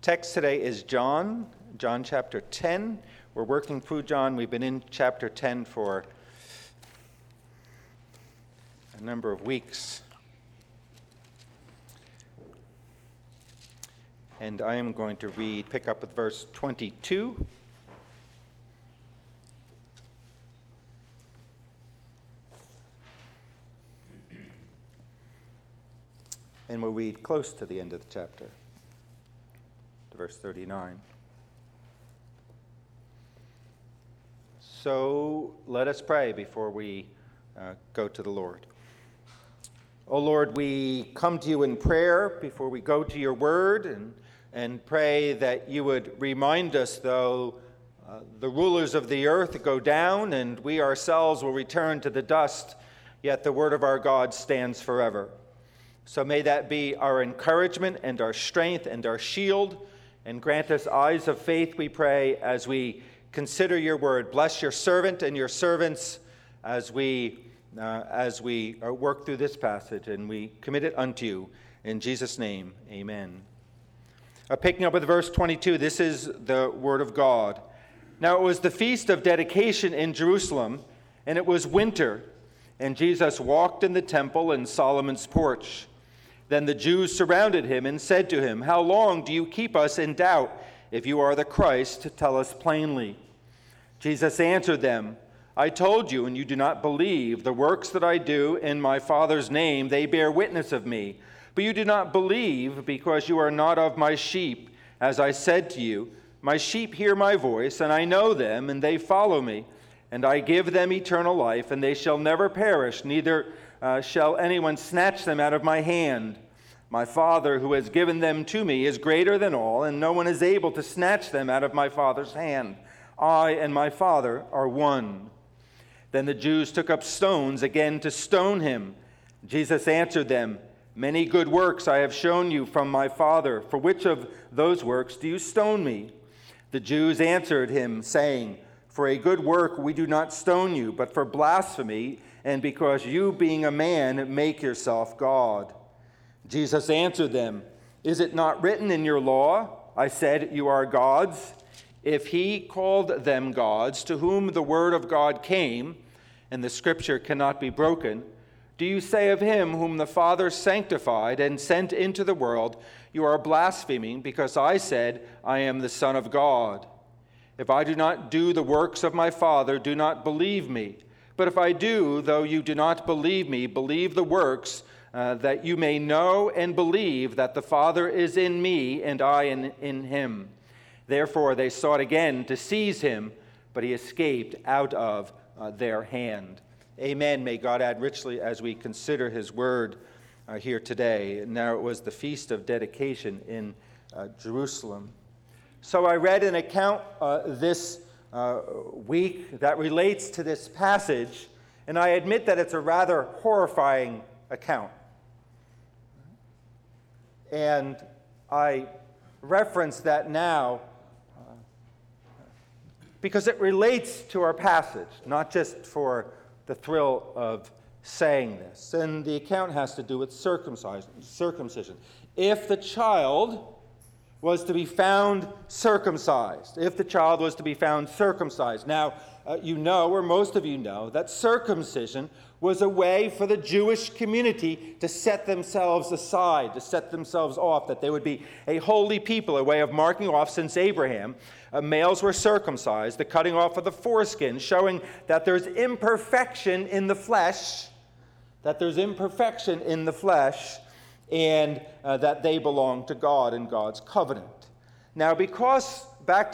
Text today is John chapter 10. We're working through John. We've been in chapter 10 for a number of weeks. And I am going to pick up with verse 22. And we'll read close to the end of the chapter, to verse 39. So let us pray before we go to the Lord. O Lord, we come to you in prayer before we go to your word and pray that you would remind us, though the rulers of the earth go down and we ourselves will return to the dust, yet the word of our God stands forever. So may that be our encouragement and our strength and our shield, and grant us eyes of faith, we pray, as we consider your word. Bless your servant and your servants as we work through this passage, and we commit it unto you. In Jesus' name, amen. Picking up with verse 22, this is the word of God. Now it was the feast of dedication in Jerusalem, and it was winter, and Jesus walked in the temple in Solomon's porch. Then the Jews surrounded him and said to him, "How long do you keep us in doubt? If you are the Christ, tell us plainly." Jesus answered them, "I told you, and you do not believe. The works that I do in my Father's name, they bear witness of me. But you do not believe because you are not of my sheep. As I said to you, my sheep hear my voice, and I know them, and they follow me. And I give them eternal life, and they shall never perish, neither shall anyone snatch them out of my hand. My Father, who has given them to me, is greater than all, and no one is able to snatch them out of my Father's hand. I and my Father are one." Then the Jews took up stones again to stone him. Jesus answered them, "Many good works I have shown you from my Father. For which of those works do you stone me?" The Jews answered him, saying, "For a good work we do not stone you, but for blasphemy, and because you, being a man, make yourself God." Jesus answered them, "Is it not written in your law, I said you are gods? If he called them gods, to whom the word of God came, and the scripture cannot be broken, do you say of him whom the Father sanctified and sent into the world, you are blaspheming because I said, I am the Son of God? If I do not do the works of my Father, do not believe me. But if I do, though you do not believe me, believe the works, that you may know and believe that the Father is in me and I in him." Therefore they sought again to seize him, but he escaped out of their hand. Amen. May God add richly as we consider his word here today. Now it was the feast of dedication in Jerusalem. So I read an account this week that relates to this passage, and I admit that it's a rather horrifying account. And I reference that now because it relates to our passage, not just for the thrill of saying this. And the account has to do with circumcision. If the child was to be found circumcised. Now, you know, or most of you know, that circumcision was a way for the Jewish community to set themselves aside, to set themselves off, that they would be a holy people, a way of marking off since Abraham. Males were circumcised, the cutting off of the foreskin, showing that there's imperfection in the flesh, and that they belong to God and God's covenant. Now, because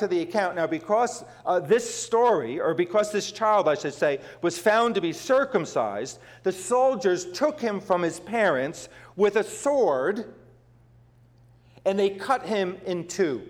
this story, or because this child, I should say, was found to be circumcised, the soldiers took him from his parents with a sword, and they cut him in two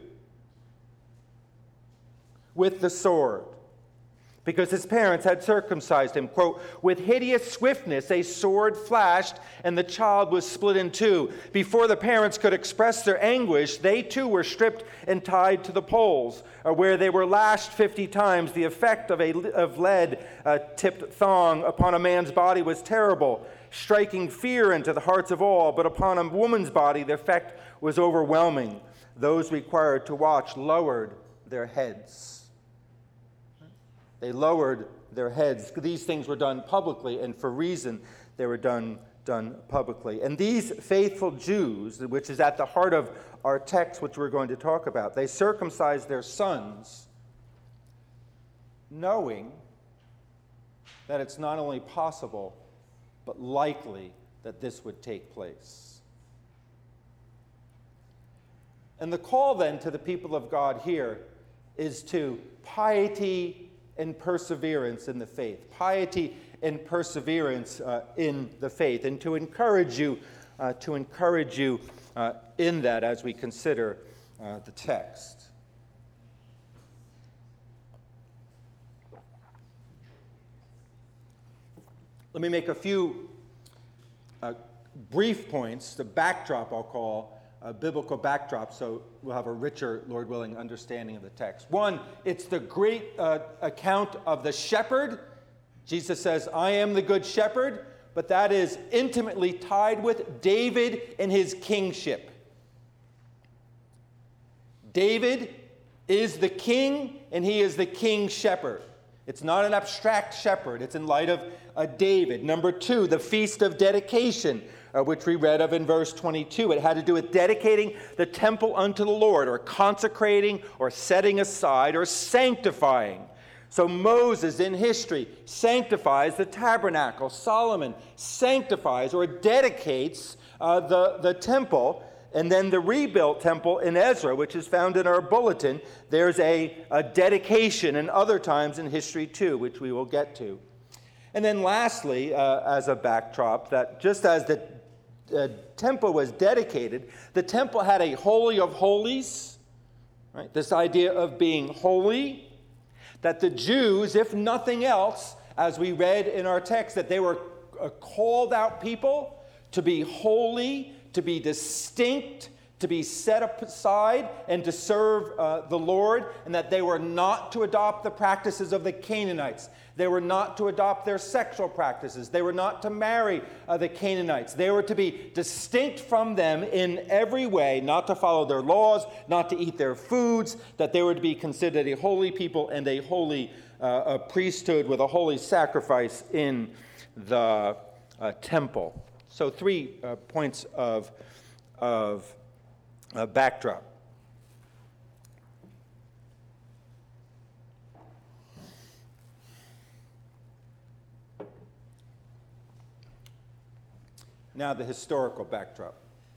with the sword, because his parents had circumcised him. Quote, "With hideous swiftness a sword flashed, and the child was split in two. Before the parents could express their anguish, they too were stripped and tied to the poles, where they were lashed 50 times. The effect of lead-tipped thong upon a man's body was terrible, striking fear into the hearts of all, but upon a woman's body the effect was overwhelming. those required to watch lowered their heads. They lowered their heads. These things were done publicly, and for reason they were done publicly. And these faithful Jews, which is at the heart of our text, which we're going to talk about, they circumcised their sons, knowing that it's not only possible, but likely that this would take place. And the call then to the people of God here is to piety and perseverance in the faith. Piety and perseverance in the faith. And to encourage you in that as we consider the text. Let me make a few brief points, the backdrop I'll call, a biblical backdrop, so we'll have a richer, Lord willing, understanding of the text. One, it's the great account of the shepherd. Jesus says, I am the good shepherd, but that is intimately tied with David and his kingship. David is the king, and he is the king's shepherd. It's not an abstract shepherd. It's in light of David. Number two, the Feast of Dedication, which we read of in verse 22. It had to do with dedicating the temple unto the Lord, or consecrating, or setting aside, or sanctifying. So Moses in history sanctifies the tabernacle. Solomon sanctifies or dedicates the temple. And then the rebuilt temple in Ezra, which is found in our bulletin, there's a dedication and other times in history too, which we will get to. And then lastly, as a backdrop, that just as the temple was dedicated, the temple had a holy of holies, right? This idea of being holy, that the Jews, if nothing else, as we read in our text, that they were a called out people to be holy, to be distinct, to be set aside, and to serve the Lord, and that they were not to adopt the practices of the Canaanites. They were not to adopt their sexual practices. They were not to marry the Canaanites. They were to be distinct from them in every way, not to follow their laws, not to eat their foods, that they were to be considered a holy people and a holy priesthood with a holy sacrifice in the temple. So 3 points of backdrop. Now the historical backdrop.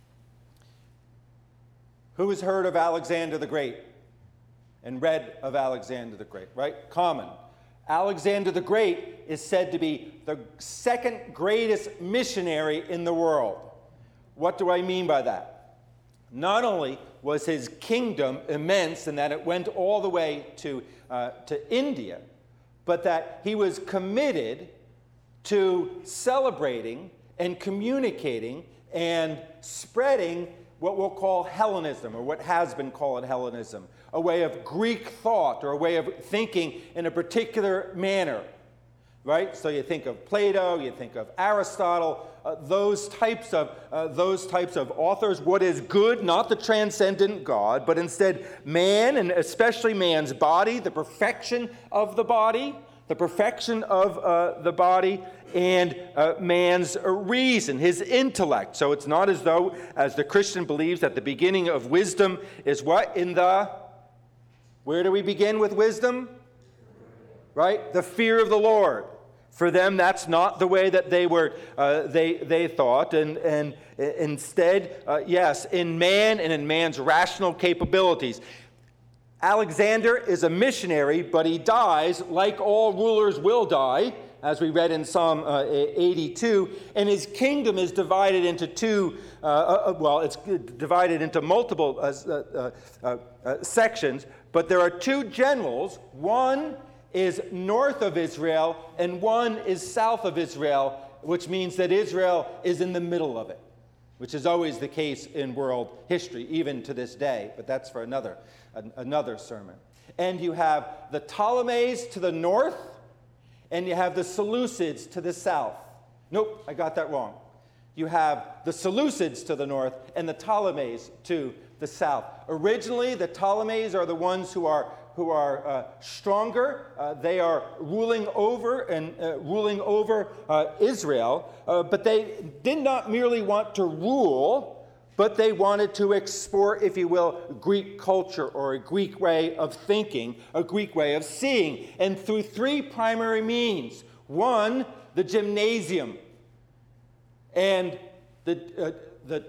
Who has heard of Alexander the Great and read of Alexander the Great, right? Common. Alexander the Great is said to be the second greatest missionary in the world. What do I mean by that? Not only was his kingdom immense in that it went all the way to India, but that he was committed to celebrating and communicating and spreading what we'll call Hellenism, or what has been called Hellenism, a way of Greek thought or a way of thinking in a particular manner, right? So you think of Plato, you think of Aristotle, those types of authors. What is good, not the transcendent God, but instead man, and especially man's body, the perfection of the body, and man's reason, his intellect. So it's not as though, as the Christian believes, that the beginning of wisdom is what? Where do we begin with wisdom? Right? The fear of the Lord. For them, that's not the way that they were. They thought, and instead, yes, in man and in man's rational capabilities. Alexander is a missionary, but he dies like all rulers will die, as we read in Psalm 82, and his kingdom is divided into it's divided into multiple sections, but there are 2 generals. One is north of Israel, and one is south of Israel, which means that Israel is in the middle of it, which is always the case in world history, even to this day, but that's for another sermon. And you have the Ptolemies to the north, and you have the Seleucids to the south. Nope, I got that wrong. You have the Seleucids to the north and the Ptolemies to the south. Originally, the Ptolemies are the ones who are stronger. They are ruling over Israel, but they did not merely want to rule, but they wanted to export, if you will, Greek culture or a Greek way of thinking, a Greek way of seeing, and through three primary means. One, the gymnasium, and the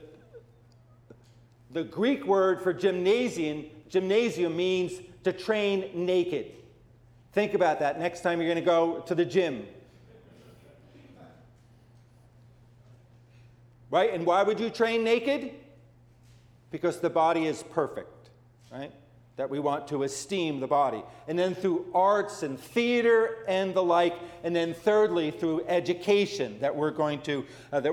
Greek word for gymnasium means to train naked. Think about that next time you're going to go to the gym. Right? And why would you train naked? Because the body is perfect, right? That we want to esteem the body. And then through arts and theater and the like, and then thirdly through education, that we're going to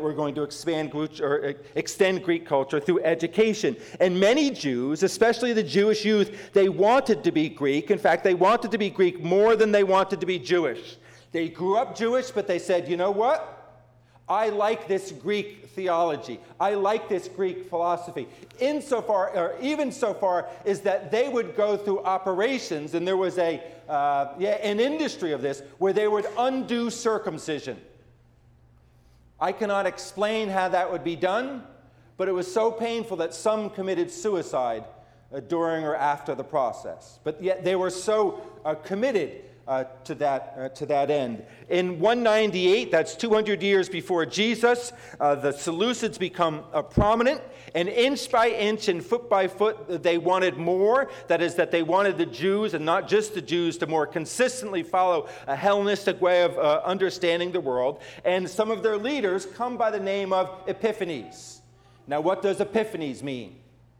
extend Greek culture through education. And many Jews, especially the Jewish youth, they wanted to be Greek. In fact, they wanted to be Greek more than they wanted to be Jewish. They grew up Jewish, but they said, you know what? I like this Greek theology. I like this Greek philosophy. Insofar, or even so far, is that they would go through operations, and there was an industry of this, where they would undo circumcision. I cannot explain how that would be done, but it was so painful that some committed suicide during or after the process. But yet they were so committed to that end. In 198, that's 200 years before Jesus, the Seleucids become prominent, and inch by inch and foot by foot, they wanted more. That is, that they wanted the Jews, and not just the Jews, to more consistently follow a Hellenistic way of understanding the world. And some of their leaders come by the name of Epiphanes. Now, what does Epiphanes mean?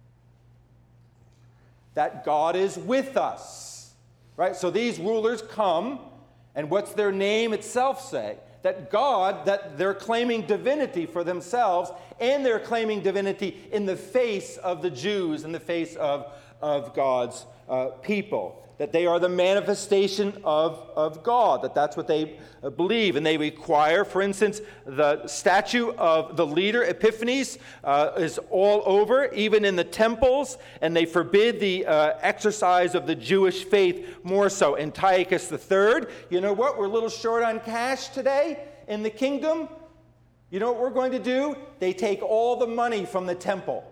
That God is with us. Right? So these rulers come, and what's their name itself say? That God, that they're claiming divinity for themselves, and they're claiming divinity in the face of the Jews, in the face of God's people. That they are the manifestation of God, that's what they believe. And they require, for instance, the statue of the leader, Epiphanes, is all over, even in the temples, and they forbid the exercise of the Jewish faith more so. Antiochus III, you know what? We're a little short on cash today in the kingdom. You know what we're going to do? They take all the money from the temple.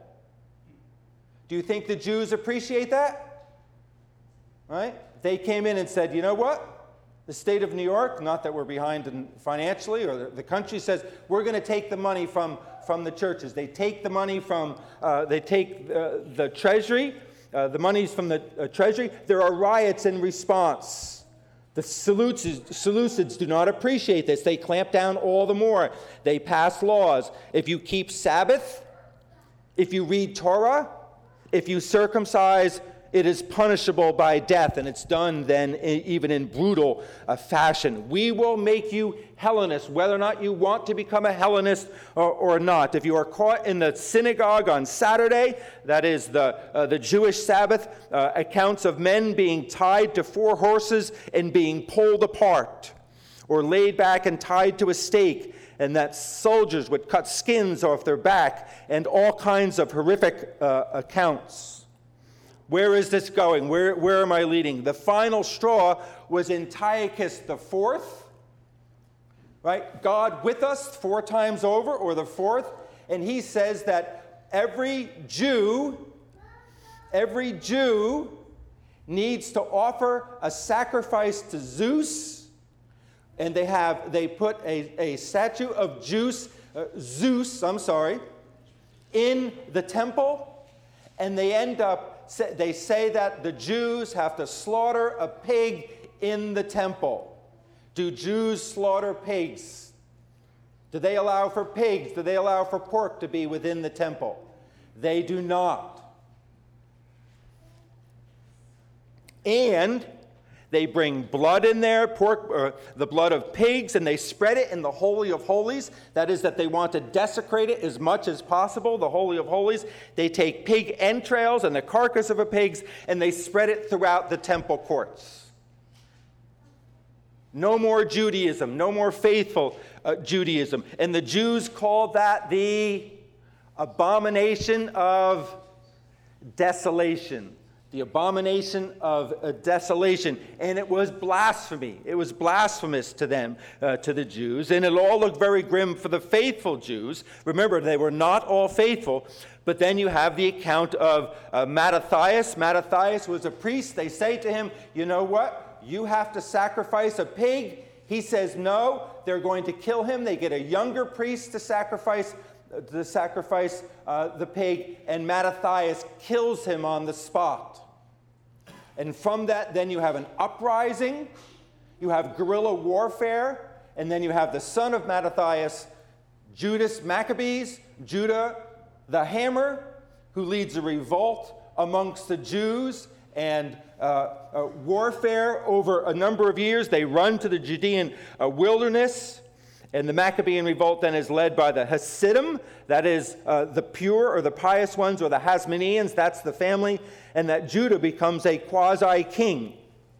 Do you think the Jews appreciate that? Right? They came in and said, you know what? The state of New York, not that we're behind financially, or the country says, we're going to take the money from the churches. They take the money from, the treasury, the monies from the treasury. There are riots in response. The Seleucids do not appreciate this. They clamp down all the more. They pass laws. If you keep Sabbath, if you read Torah, if you circumcise, it is punishable by death, and it's done then even in brutal fashion. We will make you Hellenists, whether or not you want to become a Hellenist or not. If you are caught in the synagogue on Saturday, that is the Jewish Sabbath, accounts of men being tied to 4 horses and being pulled apart, or laid back and tied to a stake, and that soldiers would cut skins off their back, and all kinds of horrific accounts. Where is this going? Where am I leading? The final straw was Antiochus IV, right? God with us 4 times over, or the 4th, and he says that every Jew needs to offer a sacrifice to Zeus, and they put a statue of Zeus, in the temple, and they say that the Jews have to slaughter a pig in the temple. Do Jews slaughter pigs? Do they allow for pigs? Do they allow for pork to be within the temple? They do not. And they bring blood in there, the blood of pigs, and they spread it in the Holy of Holies. That is, that they want to desecrate it as much as possible, the Holy of Holies. They take pig entrails and the carcass of a pig, and they spread it throughout the temple courts. No more Judaism, no more faithful Judaism. And the Jews called that the abomination of desolation, the abomination of desolation. And it was blasphemy. It was blasphemous to them, to the Jews. And it all looked very grim for the faithful Jews. Remember, they were not all faithful. But then you have the account of Mattathias. Mattathias was a priest. They say to him, you know what? You have to sacrifice a pig. He says no. They're going to kill him. They get a younger priest to sacrifice the pig, and Mattathias kills him on the spot. And from that, then you have an uprising, you have guerrilla warfare, and then you have the son of Mattathias, Judas Maccabees, Judah the Hammer, who leads a revolt amongst the Jews, and warfare over a number of years. They run to the Judean wilderness. And the Maccabean revolt then is led by the Hasidim, that is the pure or the pious ones, or the Hasmoneans, that's the family, and that Judah becomes a quasi-king.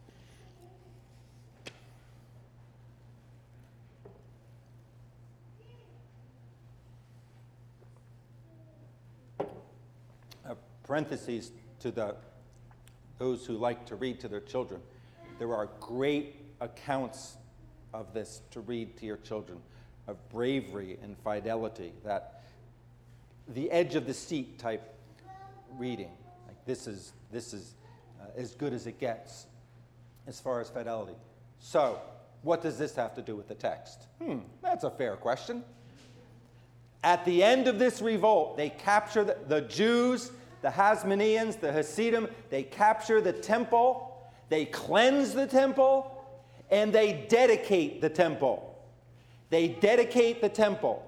Parentheses to those who like to read to their children. There are great accounts of this to read to your children, of bravery and fidelity, that the edge of the seat type reading. Like this is as good as it gets as far as fidelity. So, what does this have to do with the text? That's a fair question. At the end of this revolt, they capture the Jews, the Hasmoneans, the Hasidim. They capture the temple. They cleanse the temple. And they dedicate the temple. They dedicate the temple.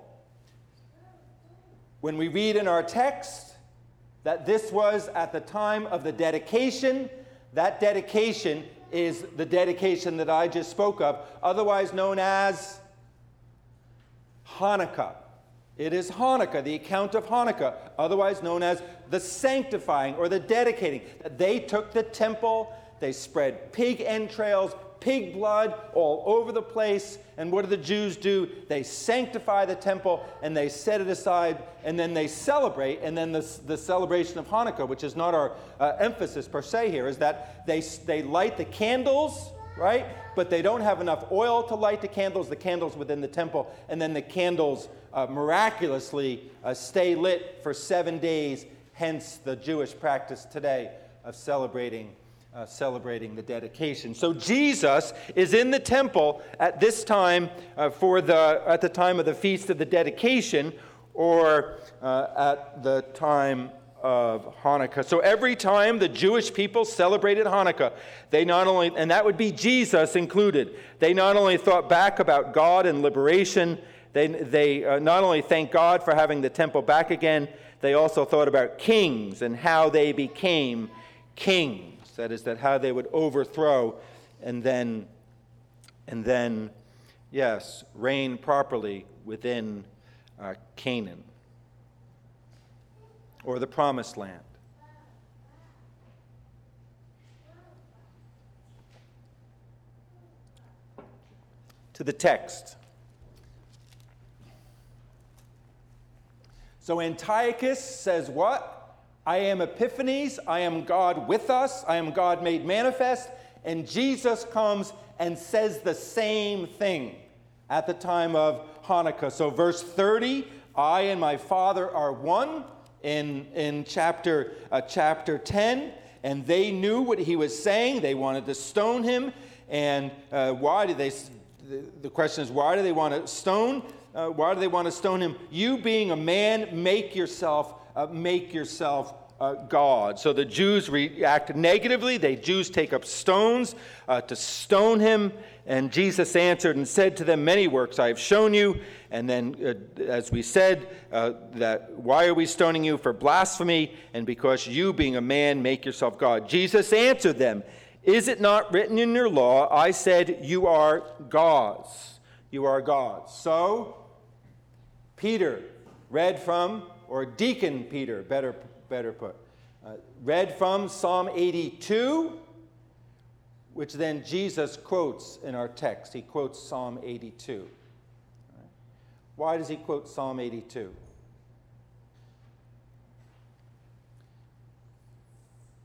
When we read in our text that this was at the time of the dedication, that dedication is the dedication that I just spoke of, otherwise known as Hanukkah. It is Hanukkah, the account of Hanukkah, otherwise known as the sanctifying or the dedicating. They took the temple, they spread pig entrails, pig blood all over the place. And what do the Jews do? They sanctify the temple and they set it aside, and then they celebrate. And then the celebration of Hanukkah, which is not our emphasis per se here, is that they light the candles, right? But they don't have enough oil to light the candles within the temple. And then the candles miraculously stay lit for 7 days, hence the Jewish practice today of celebrating the dedication. So Jesus is in the temple at this time at the time of the feast of the dedication, or at the time of Hanukkah. So every time the Jewish people celebrated Hanukkah, they not only, and that would be Jesus included, they not only thought back about God and liberation, they not only thanked God for having the temple back again, they also thought about kings and how they became kings. That is, that how they would overthrow and then, yes, reign properly within Canaan, or the Promised Land. To the text. So Antiochus says what? I am Epiphanes, I am God with us, I am God made manifest, and Jesus comes and says the same thing at the time of Hanukkah. So verse 30, I and my Father are one, in chapter 10, and they knew what he was saying. They wanted to stone him, and why did they? The question is, why do they want to stone? Why do they want to stone him? You being a man, make yourself God. So the Jews react negatively. The Jews take up stones to stone him. And Jesus answered and said to them, many works I have shown you. And then, as we said, that why are we stoning you? For blasphemy, and because you, being a man, make yourself God. Jesus answered them, is it not written in your law, I said, you are gods. You are gods. So, Peter read from, or Deacon Peter, better put, read from Psalm 82, which then Jesus quotes in our text. He quotes Psalm 82. Why does he quote Psalm 82?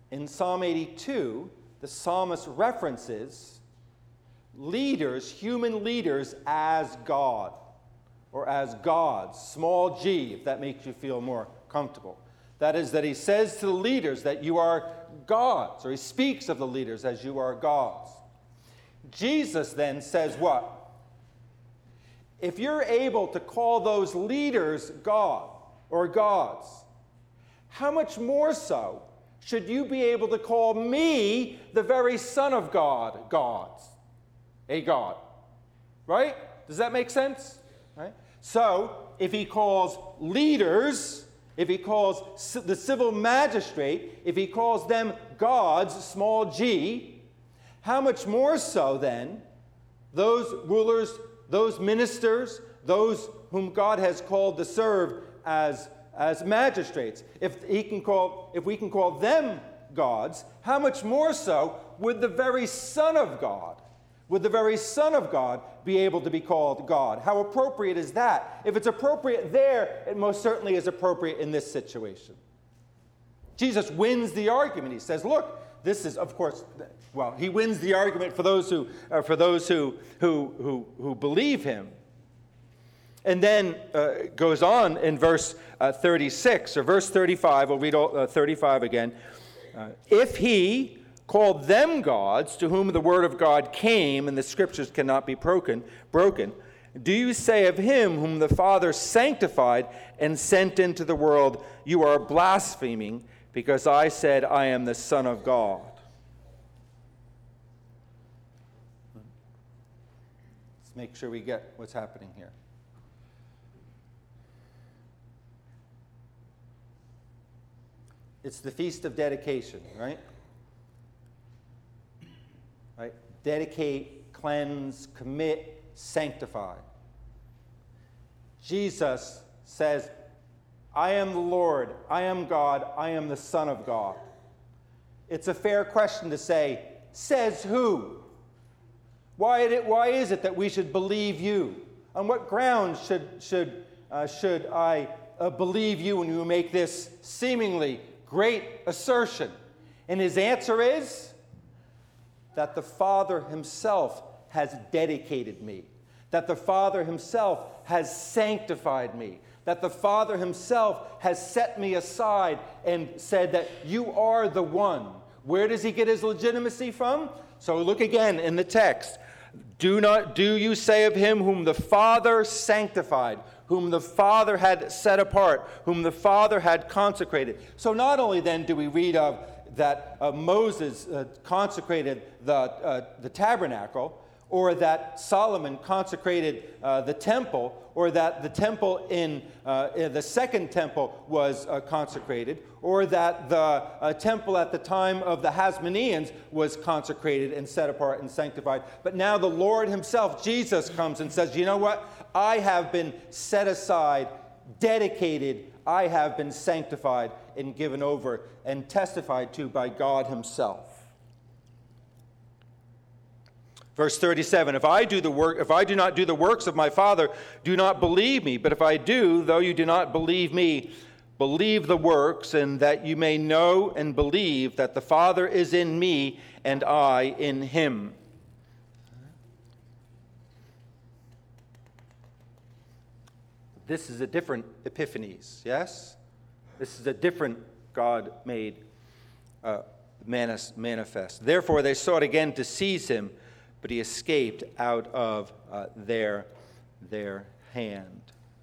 in Psalm 82, the psalmist references leaders, human leaders, as God, or as gods, small g, if that makes you feel more comfortable. That is, that he says to the leaders that you are gods, or he speaks of the leaders as you are gods. Jesus then says what? If you're able to call those leaders God or gods, how much more so should you be able to call me, the very Son of God, gods? A God. Right? Does that make sense? Right? So, if he calls leaders, if he calls the civil magistrate, if he calls them gods, small g, how much more so then those rulers, those ministers, those whom God has called to serve as magistrates? If we can call them gods, how much more so would the very Son of God, be able to be called God? How appropriate is that? If it's appropriate there, it most certainly is appropriate in this situation. Jesus wins the argument. He says, look, this is, of course, well, he wins the argument for those who believe him. And then goes on in verse 36, or verse 35, we'll read 35 again. If he called them gods, to whom the word of God came, and the scriptures cannot be broken, do you say of him whom the Father sanctified and sent into the world, you are blaspheming, because I said I am the Son of God? Let's make sure we get what's happening here. It's the Feast of Dedication, right? Right? Dedicate, cleanse, commit, sanctify. Jesus says, I am the Lord, I am God, I am the Son of God. It's a fair question to say, says who? Why is it that we should believe you? On what grounds should I believe you when you make this seemingly great assertion? And his answer is that the Father himself has dedicated me, that the Father himself has sanctified me, that the Father himself has set me aside and said that you are the one. Where does he get his legitimacy from? So look again in the text. Do you say of him whom the Father sanctified, whom the Father had set apart, whom the Father had consecrated? So not only then do we read of that Moses consecrated the tabernacle, or that Solomon consecrated the temple, or that the temple in the second temple was consecrated, or that the temple at the time of the Hasmoneans was consecrated and set apart and sanctified. But now the Lord himself, Jesus, comes and says, you know what? I have been set aside, dedicated, I have been sanctified and given over and testified to by God himself. Verse 37, if I do not do the works of my Father, do not believe me. But if I do, though you do not believe me, believe the works, and that you may know and believe that the Father is in me and I in him. This is a different Epiphanes, yes? This is a different God made manifest. Therefore they sought again to seize him, but he escaped out of their hand.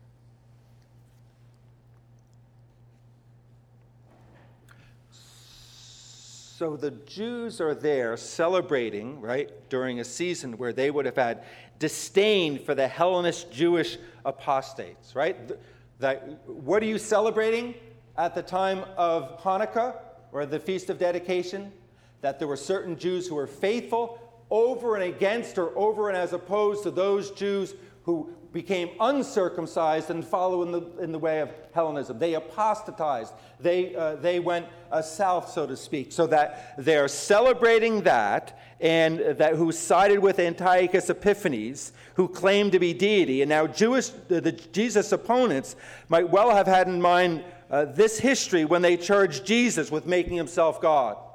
So the Jews are there celebrating, right, during a season where they would have had disdain for the Hellenist Jewish apostates, right? What are you celebrating at the time of Hanukkah or the Feast of Dedication? That there were certain Jews who were faithful over and against, or over and as opposed to those Jews who became uncircumcised and follow in the way of Hellenism. They apostatized. They went south, so to speak. So that they're celebrating that, and that who sided with Antiochus Epiphanes, who claimed to be deity. And now the Jesus opponents might well have had in mind this history when they charged Jesus with making himself God.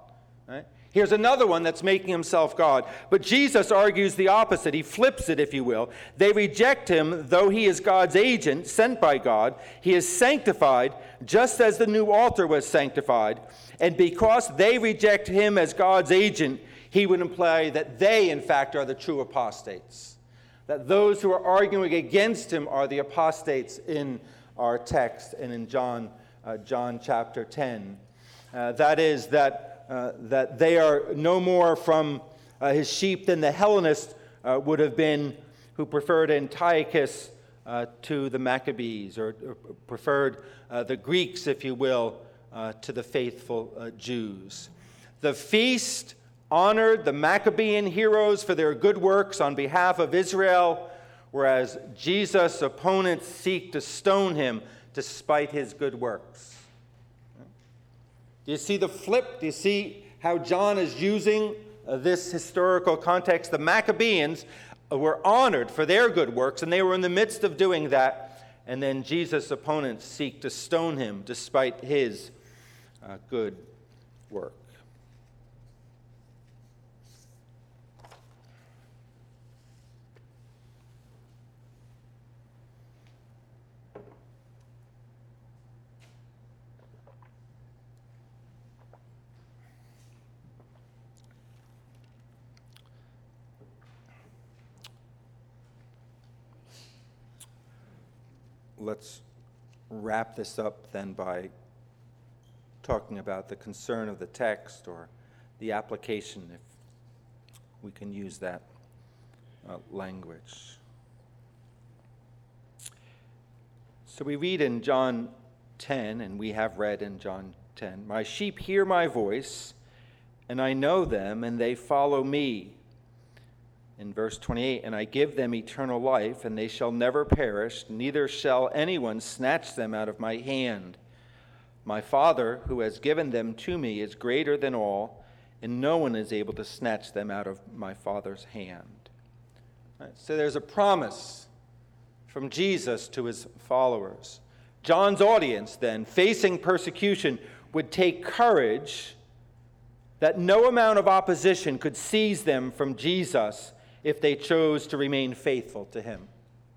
Right? Here's another one that's making himself God. But Jesus argues the opposite. He flips it, if you will. They reject him, though he is God's agent, sent by God. He is sanctified, just as the new altar was sanctified. And because they reject him as God's agent, he would imply that they, in fact, are the true apostates. That those who are arguing against him are the apostates in our text and in John chapter 10. That is, that they are no more from his sheep than the Hellenists would have been, who preferred Antiochus to the Maccabees, or preferred the Greeks, if you will, to the faithful Jews. The feast honored the Maccabean heroes for their good works on behalf of Israel, whereas Jesus' opponents seek to stone him despite his good works. Do you see the flip? Do you see how John is using this historical context? The Maccabeans were honored for their good works, and they were in the midst of doing that, and then Jesus' opponents seek to stone him despite his good work. Let's wrap this up then by talking about the concern of the text, or the application, if we can use that language. So we read in John 10, and we have read in John 10, "My sheep hear my voice, and I know them, and they follow me." In verse 28, "And I give them eternal life, and they shall never perish, neither shall anyone snatch them out of my hand. My Father, who has given them to me, is greater than all, and no one is able to snatch them out of my Father's hand." Right, so there's a promise from Jesus to his followers. John's audience, then, facing persecution, would take courage that no amount of opposition could seize them from Jesus if they chose to remain faithful to him.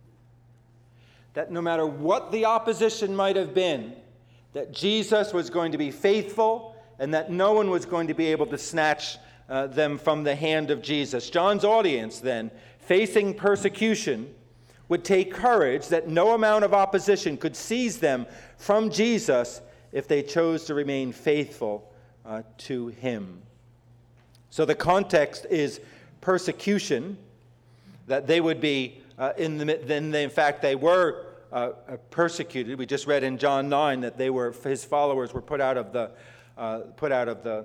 That no matter what the opposition might have been, that Jesus was going to be faithful, and that no one was going to be able to snatch them from the hand of Jesus. John's audience, then, facing persecution, would take courage that no amount of opposition could seize them from Jesus if they chose to remain faithful to him. So the context is persecution, that they would be in fact they were persecuted. We just read in John 9 that his followers were put out of the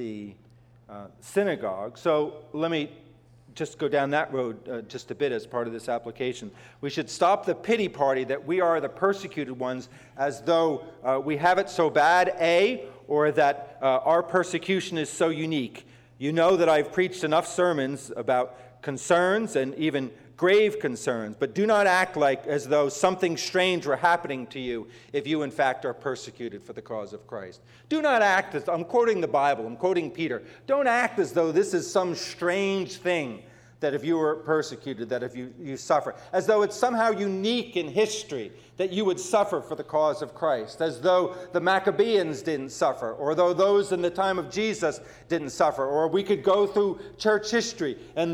synagogue. So let me just go down that road just a bit as part of this application. We should stop the pity party that we are the persecuted ones, as though we have it so bad, or that our persecution is so unique. You know that I've preached enough sermons about concerns, and even grave concerns, but do not act as though something strange were happening to you if you in fact are persecuted for the cause of Christ. Do not act as, I'm quoting the Bible, I'm quoting Peter, don't act as though this is some strange thing, that if you were persecuted, that if you suffer, as though it's somehow unique in history that you would suffer for the cause of Christ, as though the Maccabeans didn't suffer, or though those in the time of Jesus didn't suffer, or we could go through church history, and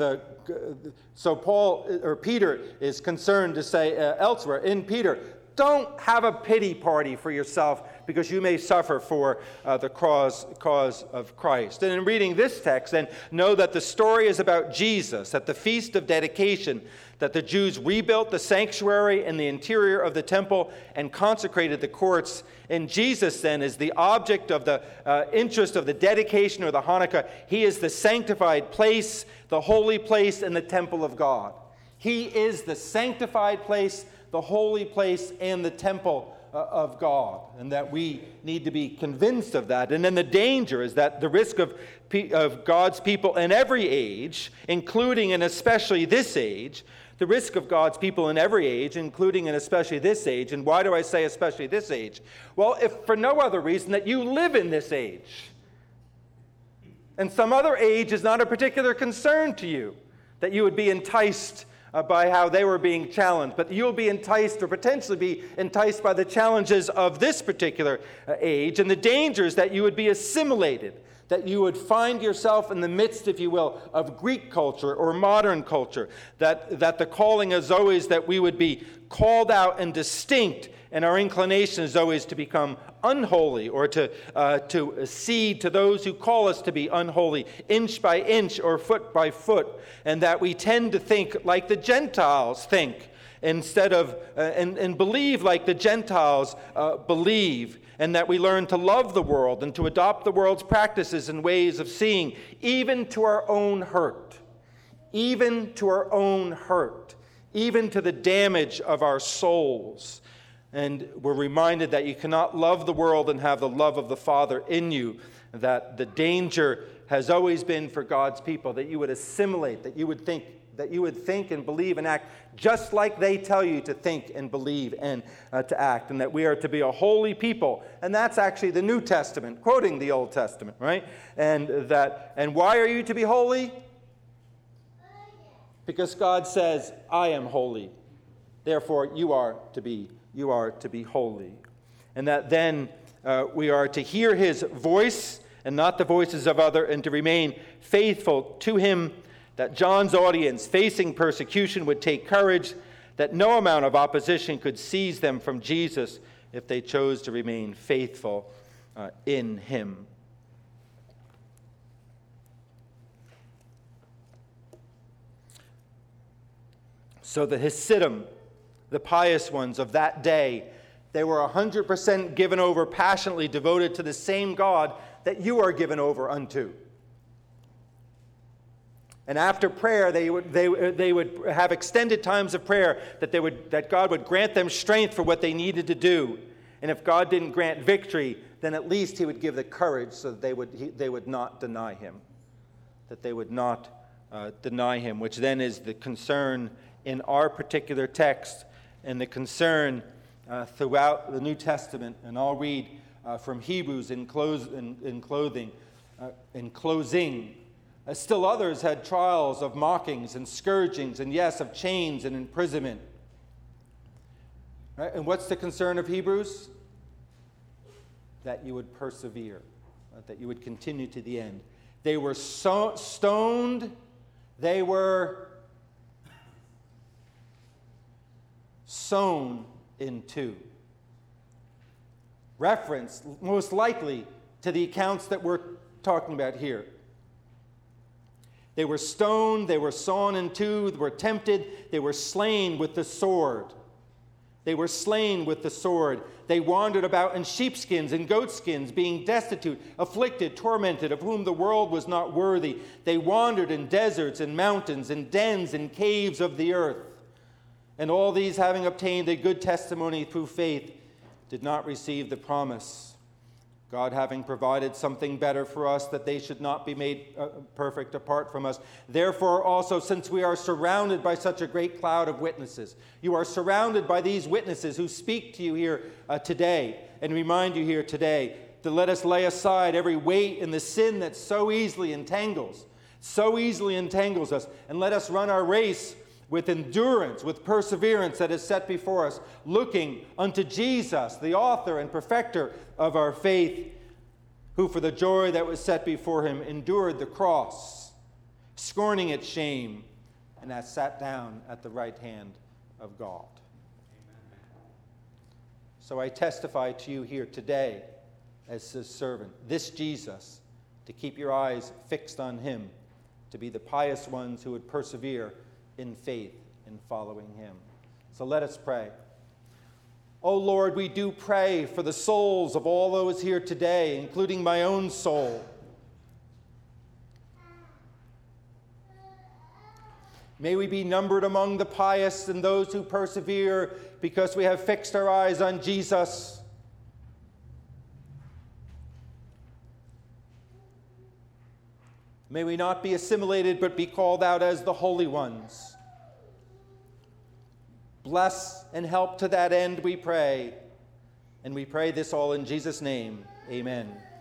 so Peter is concerned to say elsewhere in Peter, don't have a pity party for yourself because you may suffer for the cause of Christ. And in reading this text, then know that the story is about Jesus. At the Feast of Dedication, that the Jews rebuilt the sanctuary and the interior of the temple and consecrated the courts. And Jesus, then, is the object of the interest of the dedication or the Hanukkah. He is the sanctified place, the holy place, and the temple of God. He is the sanctified place, the holy place, and the temple of God, and that we need to be convinced of that. And then the danger is that the risk of God's people in every age, including and especially this age, the risk of God's people in every age, including and especially this age. And why do I say especially this age? Well, if for no other reason that you live in this age. And some other age is not a particular concern to you, that you would be enticed by how they were being challenged, but you'll be enticed or potentially be enticed by the challenges of this particular age and the dangers that you would be assimilated, that you would find yourself in the midst, if you will, of Greek culture or modern culture, that the calling is always that we would be called out and distinct, and our inclination is always to become unholy or to cede to those who call us to be unholy, inch by inch or foot by foot, and that we tend to think like the Gentiles think instead of, and believe like the Gentiles believe, and that we learn to love the world and to adopt the world's practices and ways of seeing, even to our own hurt, even to our own hurt, even to the damage of our souls. And we're reminded that you cannot love the world and have the love of the Father in you, that the danger has always been for God's people, that you would assimilate, that you would think and believe and act just like they tell you to think and believe and to act, and that we are to be a holy people. And that's actually the New Testament, quoting the Old Testament, right? And why are you to be holy? Because God says, I am holy. Therefore, you are to be holy. And that then we are to hear his voice and not the voices of others, and to remain faithful to him, that John's audience facing persecution would take courage, that no amount of opposition could seize them from Jesus if they chose to remain faithful in him. So the Hasidim, the pious ones of that day, they were 100% given over, passionately devoted to the same God that you are given over unto. And after prayer, they would have extended times of prayer that God would grant them strength for what they needed to do. And if God didn't grant victory, then at least he would give the courage so that they would not deny him. That they would not deny him, which then is the concern in our particular text and the concern throughout the New Testament. And I'll read from Hebrews in closing. Still others had trials of mockings and scourgings, and yes, of chains and imprisonment. Right? And what's the concern of Hebrews? That you would persevere, that you would continue to the end. They were stoned, they were sown in two. Reference, most likely, to the accounts that we're talking about here. They were stoned, they were sawn in two, they were tempted, they were slain with the sword. They were slain with the sword. They wandered about in sheepskins and goatskins, being destitute, afflicted, tormented, of whom the world was not worthy. They wandered in deserts and mountains, in dens and caves of the earth. And all these, having obtained a good testimony through faith, did not receive the promise. God having provided something better for us, that they should not be made perfect apart from us. Therefore also, since we are surrounded by such a great cloud of witnesses, you are surrounded by these witnesses who speak to you here today and remind you here today to let us lay aside every weight and the sin that so easily entangles us, and let us run our race with endurance, with perseverance that is set before us, looking unto Jesus, the author and perfecter of our faith, who for the joy that was set before him endured the cross, scorning its shame, and has sat down at the right hand of God. Amen. So I testify to you here today as his servant, this Jesus, to keep your eyes fixed on him, to be the pious ones who would persevere in faith in following him. So let us pray. Oh Lord, we do pray for the souls of all those here today, including my own soul. May we be numbered among the pious and those who persevere because we have fixed our eyes on Jesus. May we not be assimilated, but be called out as the holy ones. Bless and help to that end, we pray. And we pray this all in Jesus' name. Amen.